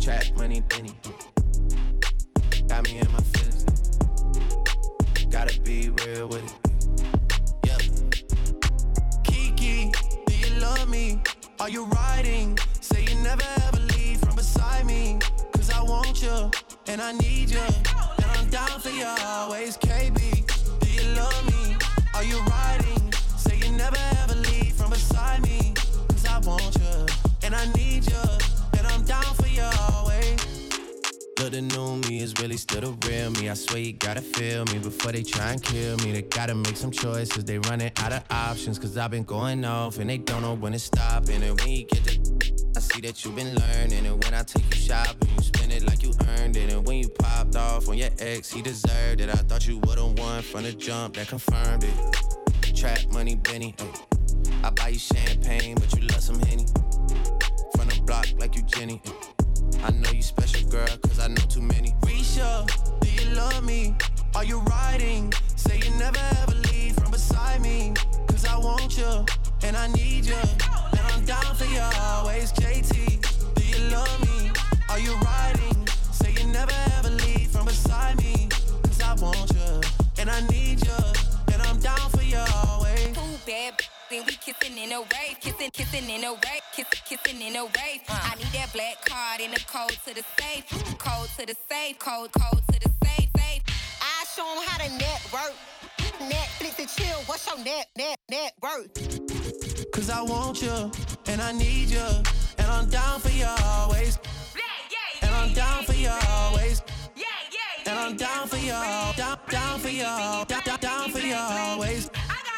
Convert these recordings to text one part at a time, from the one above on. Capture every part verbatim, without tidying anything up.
Trap money, Benny. Got me in my feelings. Gotta be real with it. Yeah. Kiki, do you love me? Are you riding? Say you never ever leave from beside me. Cause I want you, and I need you. And I'm down for you always, K B. Do you love me? Are you riding? Say you never ever leave from beside me. Cause I want you, and I need you. And I'm down for you always. Look, the new me is really still the real me. I swear you gotta feel me before they try and kill me. They gotta make some choices, they running out of options. Cause I've been going off and they don't know when to stop. And when you get the I see that you've been learning. And when I take you shopping, you spend it like you earned it. And when you popped off on your ex, he deserved it. I thought you would've won from the jump, that confirmed it. Trap money, Benny, ay. I buy you champagne, but you love some Henny. From the block like you Jenny, ay. I know you special, girl, cause I know too many. Risha, do you love me? Are you riding? Say you never ever leave from beside me. Cause I want you, and I need you. And I'm down for you always, J T. Do you love me? Are you riding? Say you never ever leave from beside me. Cause I want you, and I need you. And I'm down for you always. Too bad. Then we kissing in a wave, kissing, kissing in a wave, kissing, kissing in a wave. Uh. I need that black card and the code to the safe, code to the safe, code, code to the safe, safe. I show 'em how to network, Netflix and chill. What's your net, net, net worth? Cause I want you, and I need you, and I'm down for you always. Yeah, yeah, and I'm yeah, down for you yeah, always. Yeah, yeah, and I'm down for you, down, down for you, down, down, down for you always.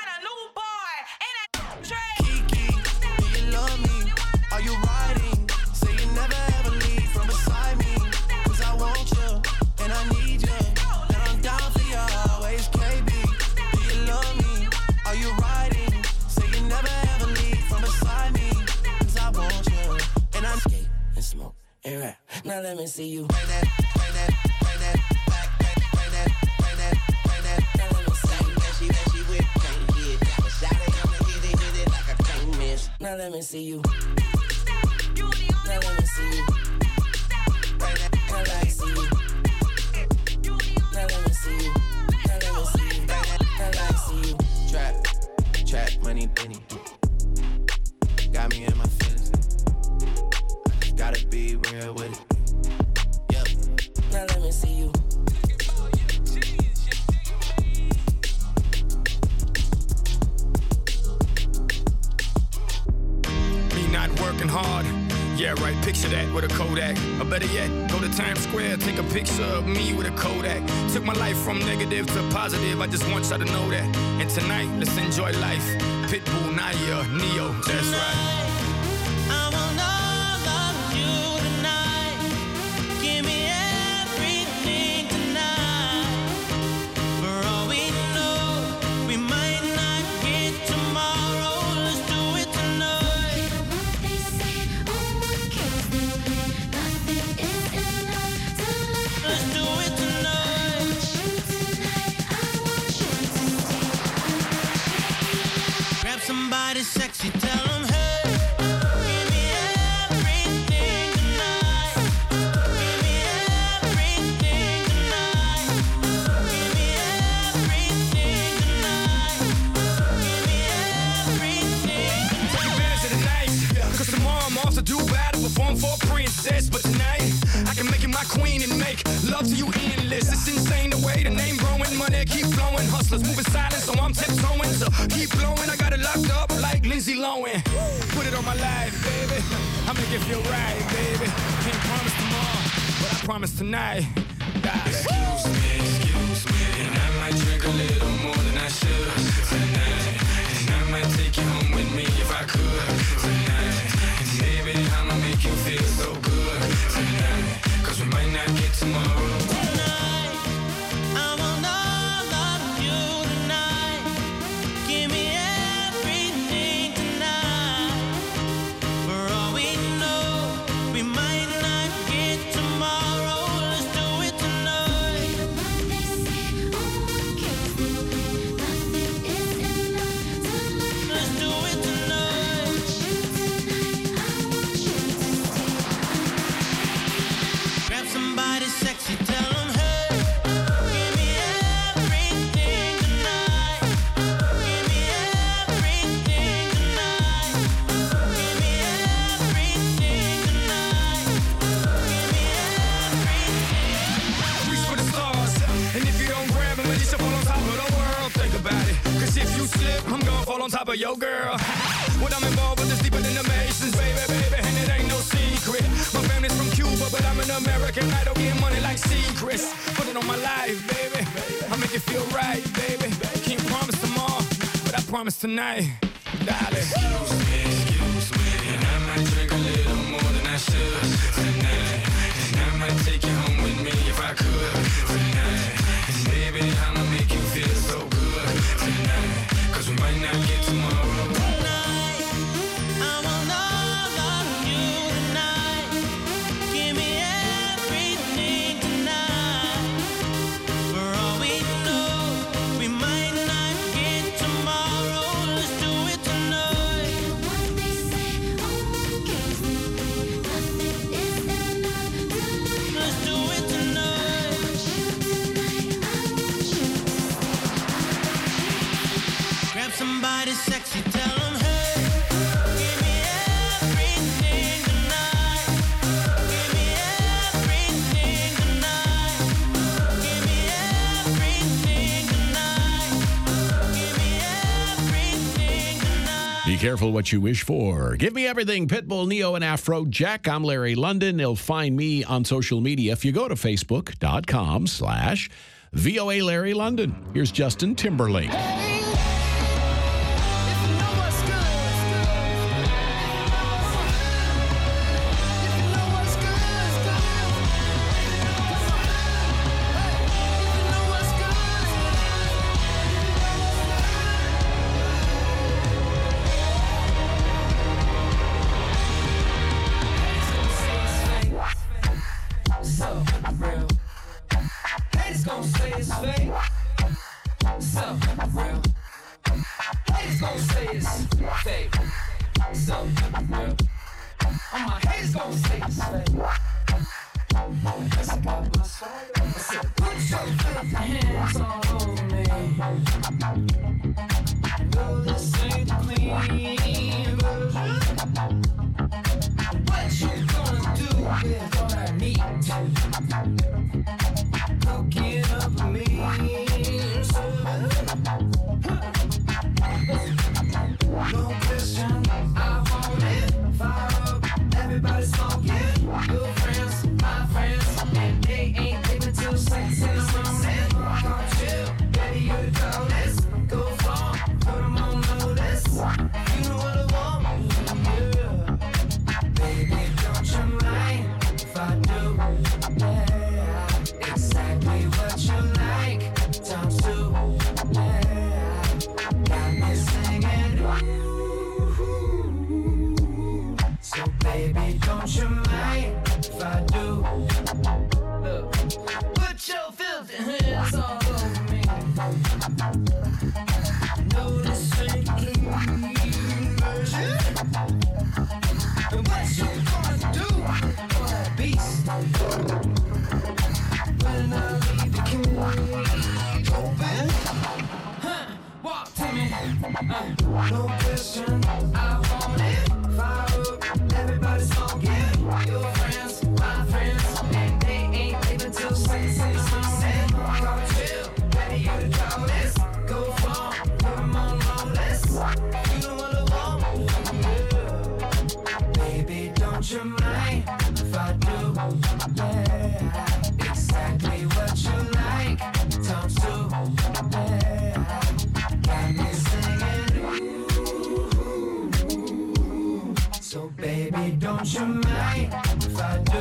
Love me, are you riding? Say you never ever leave from beside me. Cause I want you, and I need you. And I'm down for you always, K B. Do you love me? Are you riding? Say you never ever leave from beside me. Cause I want you, and I skate and smoke and rap. Now let me see you. Bring that, bring that, bring that, back, back, bring that, bring that, bring that. Now let me see you. That she, that she with, can't get that. But shot it, I'ma hit it, hit it like I can't miss. Now let me see you. Now let me see you. Right now, now let me see you. Now let me see you. Now let me see you. Right now, now let me see you. Trap, trap money, Benny. Got me in my feelings. I just gotta be real with it. Yep. Now let me see you. Not working hard. Yeah, right, picture that with a Kodak. Or better yet, go to Times Square, take a picture of me with a Kodak. Took my life from negative to positive, I just want y'all to know that. And tonight, let's enjoy life. Pitbull, Naya, Neo, that's right. Somebody sexy, tell them, hey, give me everything tonight. Give me everything tonight. Give me everything tonight. Give me everything. Take advantage of the night, cause tomorrow I'm off to Dubai to perform for a princess. But tonight, I can make you my queen and make love to you endless. It's insane the way the name growing, money keep flowing. Hustlers moving silent, so I'm tiptoeing. So keep blowing, I got it locked up like Lindsay Lohan. Put it on my life, baby. I'm gonna give you a ride, baby. Can't promise tomorrow, but I promise tonight. God. Excuse me, excuse me, and I might drink a little more than I should tonight. And I might take you home with me if I could tonight. And baby, I'ma make you feel so good tonight. Cause we might not get tomorrow. Tonight, I want all of you tonight. Give me everything tonight. For all we know, we might not get tomorrow. Let's do it tonight. Let's do it tonight. on top of your girl. What I'm involved with is deeper than the Masons, baby, baby, and it ain't no secret. My family's from Cuba, but I'm an American. I don't get money like secrets. Put it on my life, baby. I make it feel right, baby. Can't promise tomorrow, but I promise tonight, darling. Excuse me, excuse me, and I might drink a little more than I should tonight. And I might take you home with me if I could tonight. And baby, I'ma make you feel so good tonight. Cause we might not get tomorrow. Tonight, I want all of you tonight. Give me everything tonight. For all we know, we might not get tomorrow. Let's do it tonight. Let's do it tonight. Grab somebody sexy, tell them, hey, give me everything tonight. Give me everything tonight. Give me everything tonight. Give me everything tonight. Be careful what you wish for. Give me everything. Pitbull, Neo, and Afro Jack. I'm Larry London. You'll find me on social media if you go to facebook.com slash VOA Larry London. Here's Justin Timberlake. Haters gon' say it's fake. So real. Haters gon' say it's fake. So real. All my haters gon' say it's fake. Put your filthy hands all over me. No, this ain't the clean version. What you gonna do with all that meat? Cooking up a mean serving. No question, I want it. Fire up, everybody smoking. Your friends, my friends, and they ain't living till six in the morning. Come chill, baby, you the coldest. Go far, put them on notice. You know what I want, yeah. Baby, don't you mind if I do? Yeah, exactly what you like. Times two, yeah. Got me singing, ooh. So baby, don't you mind if I do? Look, put your filthy hands all over me. No, this ain't the clean version. And what you gonna do for that beast? When I leave the cage open, huh? Walk to me, uh, no question, I want it. Fire up, everybody smoking. Your friends, my friends, and they ain't leaving till six in the morning. Come chill, baby, you the coldest. Go far, put them on notice. You know what I want, yeah. Baby, don't you mind if I do? Yeah, exactly what you like. Times two, yeah. Got me singing, ooh. So baby, don't you mind if I do?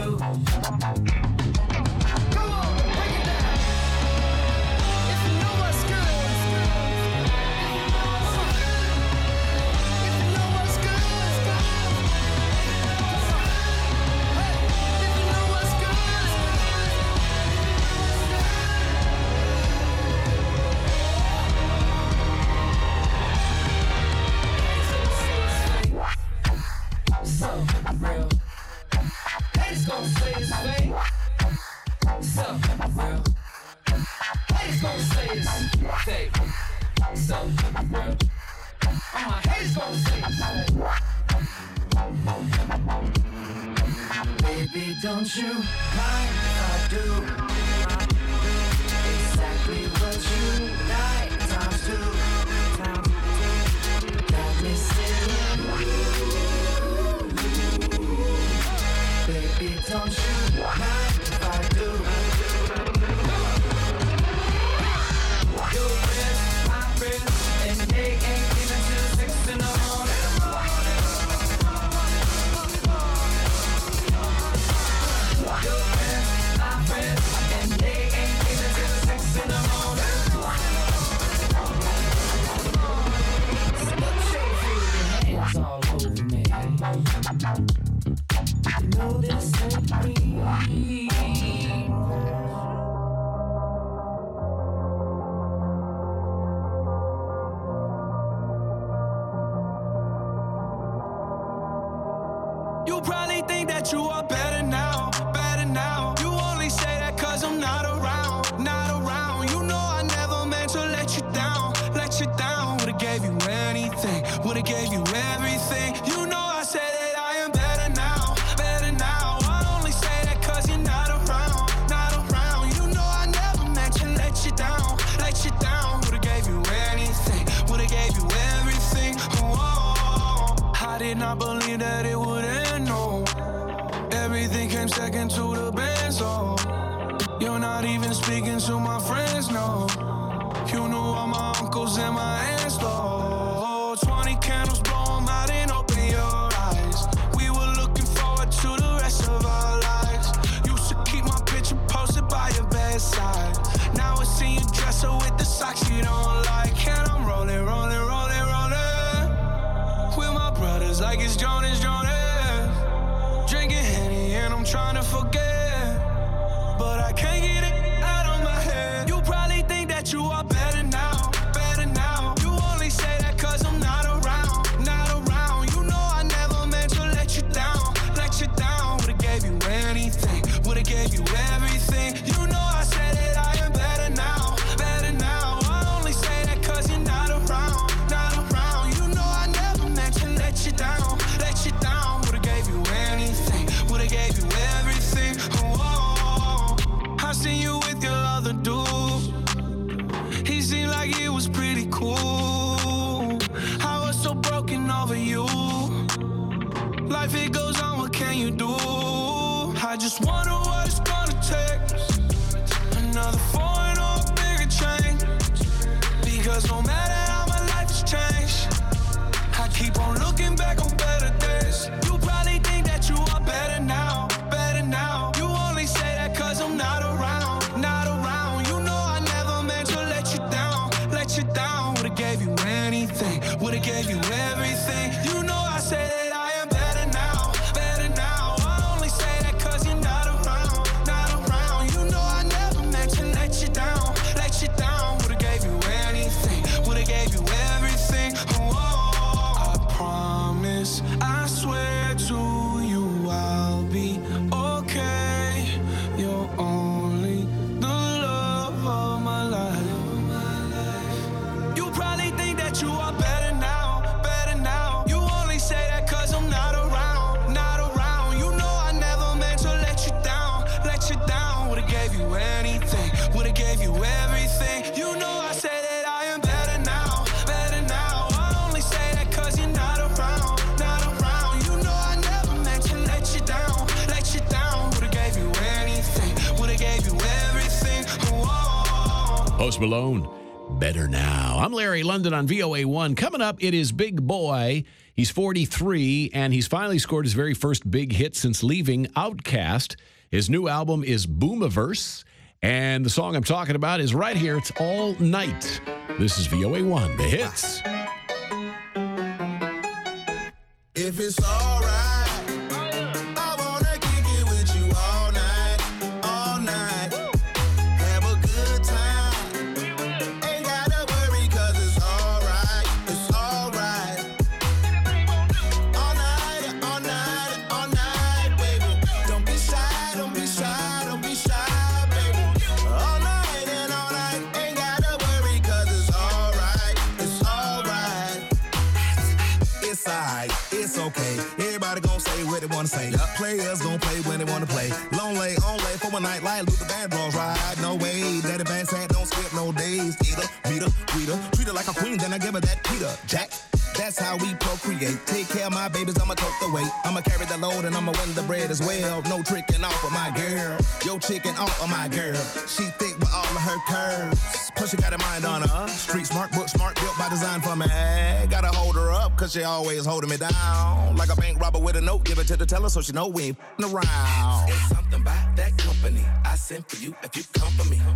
Come on, break it down. If you know what's good, if you know what's good, hey, if you know what's good. So real. Haters gon' say it's fake. So real. Haters gon' say it's fake. So real. All my haters gon' say it's fake. Baby, don't you mind if I do? Exactly what you like. Times two. Times two. don't you mind if I do? Your friends, my friends, and they ain't even till six in the morning. Your friends, my friends, and they ain't even till six in the morning. Hands all over me. You know this ain't me. You probably think that you are better now, better now. You only say that cause I'm not around, not around. You know I never meant to let you down, let you down. Would've gave you anything, would've gave you everything. You know I said that I am better now, better now. I only say that cause you're not around, not around. You know I never meant to let you down, let you down. Would've gave you anything, would've gave you everything. Oh, I did not believe that it would end, no. Everything came second to the best, oh. You're not even speaking to my friends, no. You knew all my uncles and my aunts, though. Twenty candles, blow 'em out and open your eyes. We were looking forward to the rest of our lives. Used to keep my picture posted by your bedside. Now I see you dresser with the socks you don't like. And I'm rolling, rolling, rolling, rolling with my brothers like it's Jonas, Jonas. Drinking Henny and I'm trying to forget, but I can't get it out of my head. You probably think that you are better now, better now. You only say that cause I'm not around, not around. You know I never meant to let you down, let you down. Would've gave you anything, would've gave you everything. You know I said that I am better now, better now. I only say that cause you're not around, not around. You know I never meant to let you down, let you down. Would've gave you anything, would've gave you everything. Oh, I seen you with your other dude. He seemed like he was pretty cool. I was so broken over you. Life it goes on, what can you do? I just wonder what it's gonna take. Another foreign or a bigger change. Because no matter how my life has changed, I keep on looking back on better days. You probably think that you are better now, better now. You only say that cause I'm not around, not around. You know I never meant to let you down, let you down. Would've gave you anything, would've gave you everything. You know I say that I am better now, better now. I only say that cause you're not around, not around. You know I never meant to let you down, let you down. Would've gave you anything, would've gave you everything. Oh, I promise, I swear to you I'll be okay. You're only the love of my life. You probably think that you are better now, better now. You only say that cause I'm not around, not around. You know I never meant to let you down, let you down. Would've gave you anything, would've gave you everything. You know I say that I am better now, better now. I only say that cause you're not around, not around. You know I never meant to let you down, let you down. Would've gave you anything, would've gave you everything. Whoa. Post Malone, Better Now. I'm Larry London on V O A one. Coming up, it is Big Boy. He's forty-three, and he's finally scored his very first big hit since leaving Outkast. His new album is Boomiverse, and the song I'm talking about is right here. It's All Night. This is V O A one, the hits. If it's all right, I wanna kick it with you all night, all night. Have a good time. Ain't gotta worry 'cause it's all right, it's all right. All night, all night, all night, baby. Don't be shy, don't be shy, don't be shy, baby. All night and all night, ain't gotta worry 'cause it's all right, it's all right. It's alright, it's okay. Everybody gon' say what they wanna say. Players gon' play when they wanna play. Long lay, on lay for one night, like Luther Vandross ride. No way, Daddy Van Sant don't skip no days. Eat her, meet her, greet her, treat her like a queen, then I give her that Peter. Jack, That's how we procreate. Take care of my babies, I'ma tote the weight. I'ma carry the load and I'ma win the bread as well. No tricking off of my girl. Yo chicken off of my girl. She thick with all of her curves. Plus she got a mind on her. Street smart, book smart, built by design for me. Gotta hold her up, cause she always holding me down. Like a bank robber with a note, give it to the teller so she know we ain't f***ing around. It's something about that company I sent for you if you come for me.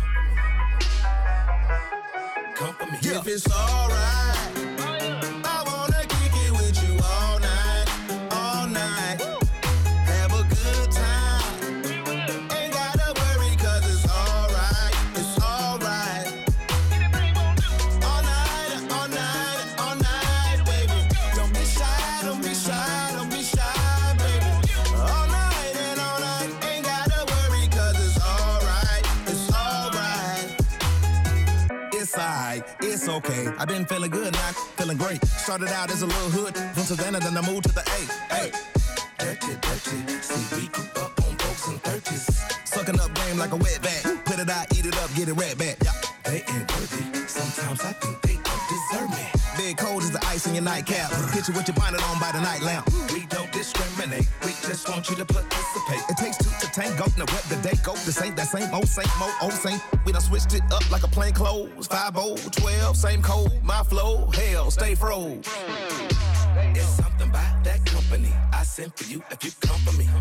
Come for me. If it's alright, I wanna kick it with you all night, all night. Have a good time. Ain't gotta worry cause it's alright, it's alright. All night, all night, all night, baby. Don't be shy, don't be shy, don't be shy, baby. All night and all night, ain't gotta worry cause it's alright, it's alright. It's alright, it's okay. I've been feeling good, now I'm feeling great. Started out as a little hood, from Savannah, then I moved to the A. Hey, Dirty, dirty. See, we grew up on folks and thirties. sucking up game like a wet bat. Put it out, eat it up, get it right back. Yeah. They ain't worthy. Sometimes I think they don't deserve me. Big cold as the ice in your nightcap. Hit you with your bonnet on by the night lamp. We don't discriminate. We just want you to participate. It takes two to tango. Now what the day go? This ain't that same old, same old, old same. We done switched it up like a plain clothes. five oh, twelve, same code. My flow, hell, stay froze. It's something about that company I sent for you if you come for me.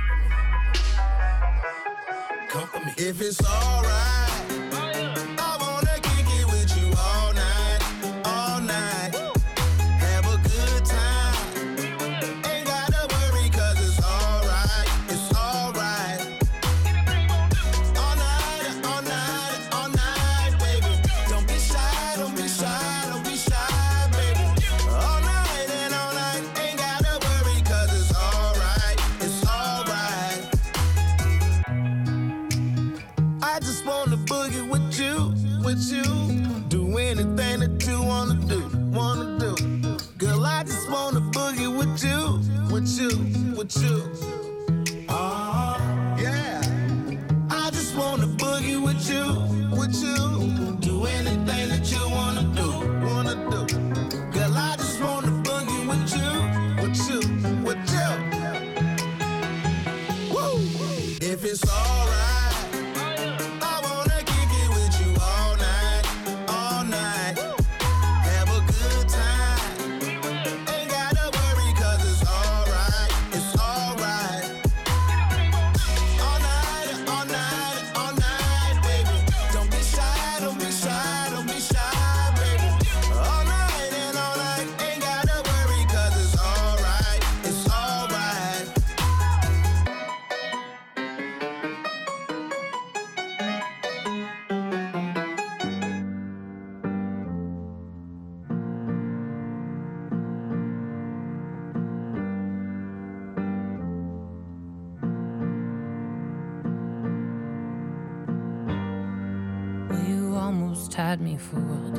Come for me. If it's alright, I wanna kick it with you all night, all night. Have a good time. Ain't gotta worry cause it's alright, it's alright. All night, all night, all night, baby. Don't be shy, don't be shy, don't be shy, baby. All night and all night, ain't gotta worry cause it's alright, it's alright. I just wanna boogie with you, with you. Do anything that you wanna do, wanna do. Girl, I just wanna boogie with you, with you, with you. Oh, yeah. I just wanna boogie with you, with you. Do anything that you wanna do, wanna do. Girl, I just wanna boogie with you, with you, with you. Woo! If it's alright, I wanna kick it with you all night, all night. Have a good time. Ain't gotta worry cause it's alright, it's alright. All night, all night, all night, baby. Don't be shy, don't be shy, don't be shy, baby. All night and all night, ain't gotta worry cause it's alright, it's alright. Well, you almost had me fooled.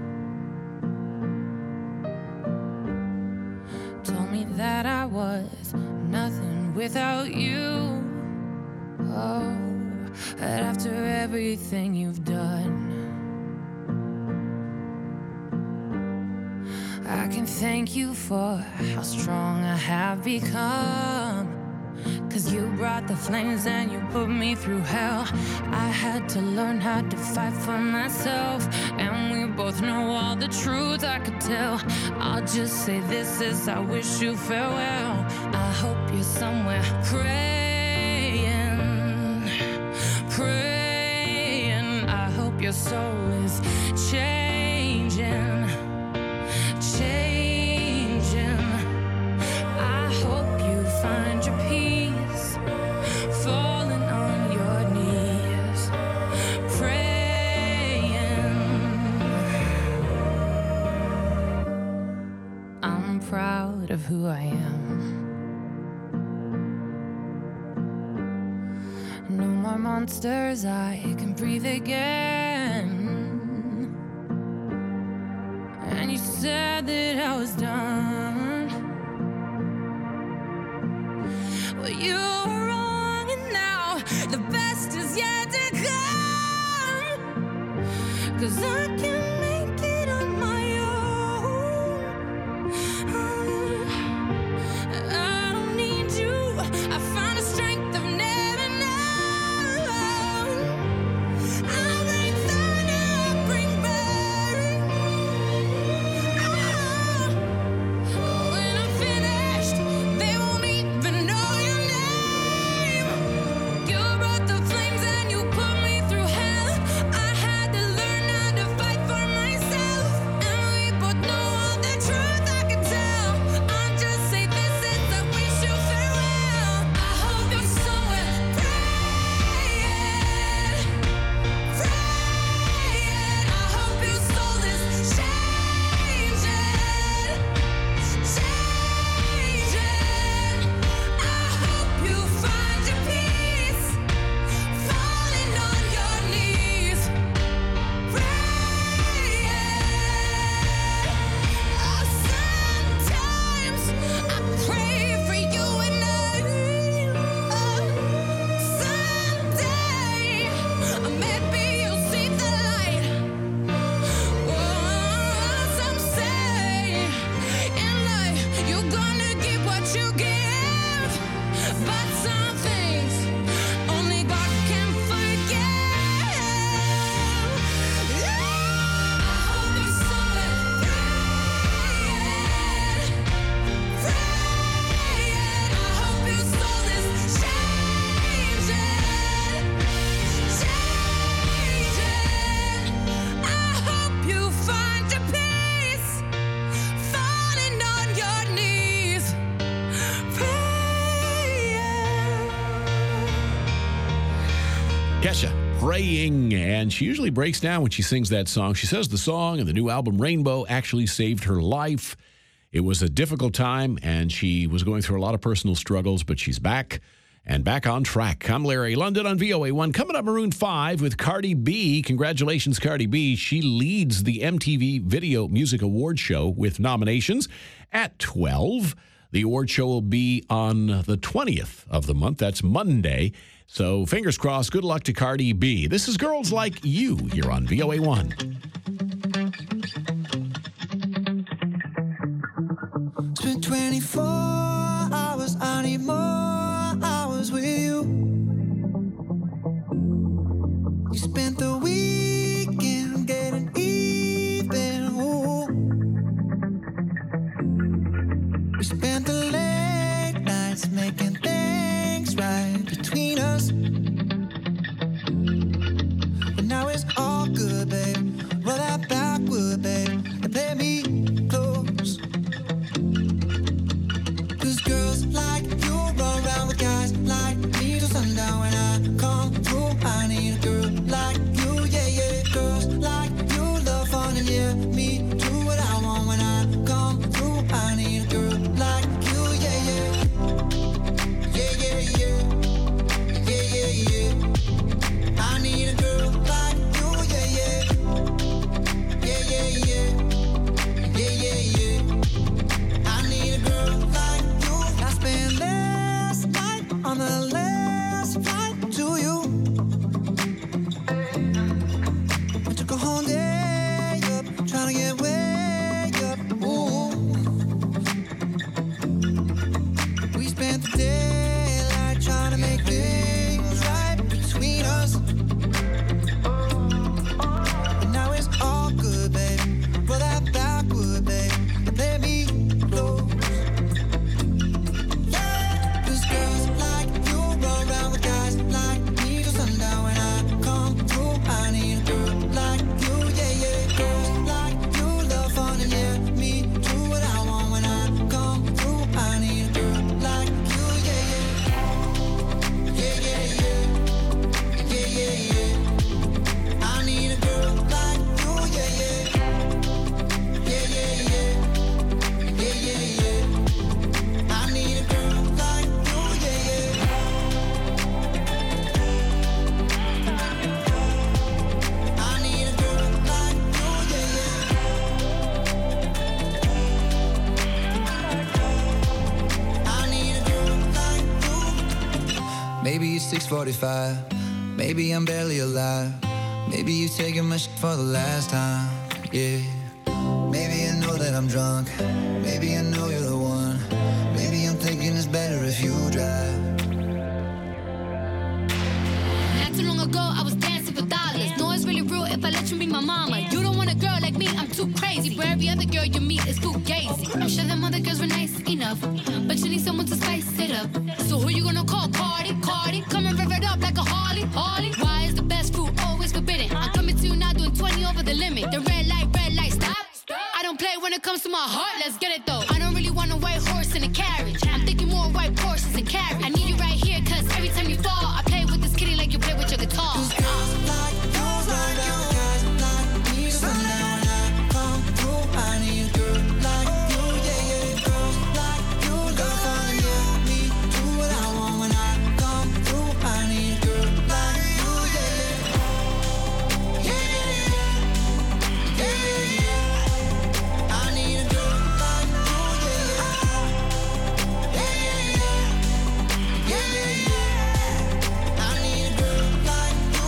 Told me that I was nothing without you. Oh, but after everything you've done, I can thank you for how strong I have become. Cause you brought the flames and you put me through hell. I had to learn how to fight for myself. And we both know all the truth I could tell. I'll just say this as I wish you farewell. I hope you're somewhere praying, praying. I hope your soul is changing, changing. I hope you find your peace, falling on your knees, praying. I'm proud of who I am. No more monsters, I can breathe again. And you said that I was done. Well, you were wrong, and now the best is yet to come. Cause I can make it on my own. Kesha, Praying, and she usually breaks down when she sings that song. She says the song and the new album Rainbow actually saved her life. It was a difficult time, and she was going through a lot of personal struggles, but she's back and back on track. I'm Larry London on V O A one. Coming up, Maroon five with Cardi B. Congratulations, Cardi B. She leads the M T V Video Music Award Show with nominations at twelve. The award show will be on the twentieth of the month. That's Monday. So fingers crossed. Good luck to Cardi B. This is Girls Like You here on V O A one. Spent twenty-four hours, I need more hours with you. You spent the weekend getting even. Ooh. We spent the late nights making things right between us. But now it's all good, babe. Roll that backward, babe, and play me close. Cause girls like you run around with guys like me till sundown. When I come through, I need a girl like you, yeah, yeah. Girls like you love fun and yeah, me do what I want. When I come through, I need a girl like you, yeah, yeah. Yeah, yeah, yeah. Yeah, yeah, yeah. I need a girl like you, yeah, yeah. Yeah, yeah, yeah. Yeah, yeah, yeah. I need a girl like you. I spent last night on the last flight to you. I took a whole day up, trying to get way up. Ooh. We spent the daylight trying to make things right between us. And now it's all good, babe. Roll that backward, babe, and play me close. Cause girls like you run around with guys like me till sundown. When I come through, I need a girl like you, yeah, yeah. Girls like you love fun and yeah, me do what I want. When I come through, I need a girl like you, yeah, yeah. Yeah, yeah, yeah. Yeah, yeah, yeah. I need a girl like you, yeah, yeah. Yeah, yeah, yeah. Yeah, yeah, yeah. I need a girl like you, yeah, yeah. I need a girl like you, yeah, yeah. I need a girl like you. Maybe it's six forty-five. Maybe I'm barely alive. Maybe you taking my shit for the last time. Yeah. Maybe I know that I'm drunk. Maybe I know you're the one. Maybe I'm thinking it's better if you drive. Not too long ago, I was dancing for dollars. No, it's really real if I let you be my mama. You don't want a girl like me, I'm too crazy. Where every other girl you meet is too gazy. I'm sure them other girls were nice enough, but you need someone to spice it up. So who you gonna call? Cardi, Cardi. Come and rev it up like a Harley, Harley. Why is the best fruit always forbidden? I'm coming to you now doing twenty over the limit. The red light, red light, stop. I don't play when it comes to my heart, let's get it though. I don't really want a white horse in a carriage. I'm thinking more white Porsches and carriage. I need you right here, cause every time you fall, I play with this kitty like you play with your guitar. Cause girls like you run around with guys like me till sundown. When I come through, I need a girl like you, yeah, yeah. Girls like you love fun and yeah, me do what I want. When I come through, I need a girl like you, yeah, yeah. Yeah, yeah, yeah. Yeah, yeah, yeah. I need a girl like you, yeah, yeah. Yeah, yeah, yeah. Yeah, yeah, yeah. I need a girl like you.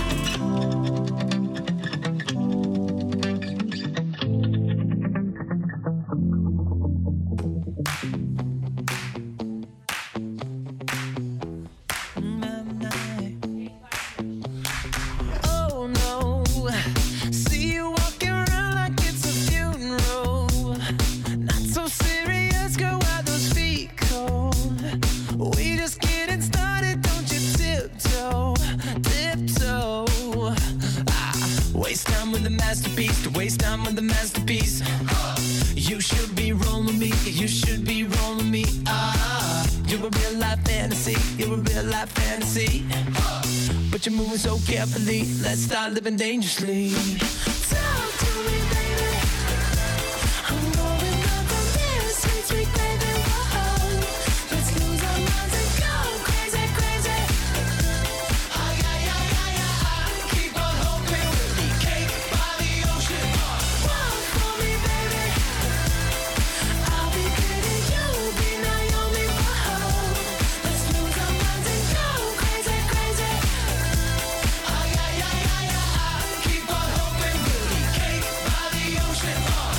Oh no, see you walking around like it's a funeral. Not so serious, girl, why those feet cold? We just getting started, don't you tiptoe, tiptoe. Ah, waste time with the masterpiece, to waste time with the masterpiece. You should be rolling me, you should be rolling me. Ah, You're a real life fantasy, you're a real life fantasy. But you're moving so carefully, let's start living dangerously. Talk to me, baby. I'm going up from here, sweet, sweet baby. Whoa. Let's lose our minds and go crazy, crazy. Ay, ay, ay, ay, ay. Keep on hoping we'll be cake by the ocean. Walk for me, baby. I'll be pretty, you'll be Naomi. Whoa. Let's lose our minds and go crazy, crazy. Ay, ay, ay, ay, ay. Keep on hoping we'll be cake by the ocean.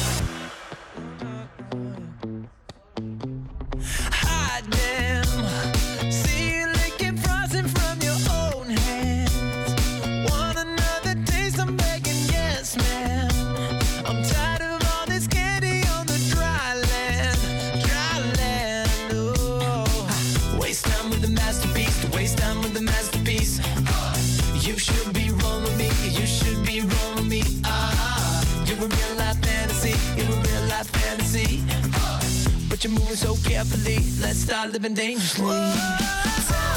Hot damn. See you licking frosting from your own hands. Want another taste? I'm begging, yes, man. I'm tired of all this candy on the dry land, dry land. Oh, waste time with the masterpiece. To waste time with the masterpiece. You should be rolling with me. You should be rolling with me. Ah, you're a real life fantasy. You're a real life fantasy. But you're moving so carefully. Let's start living dangerously.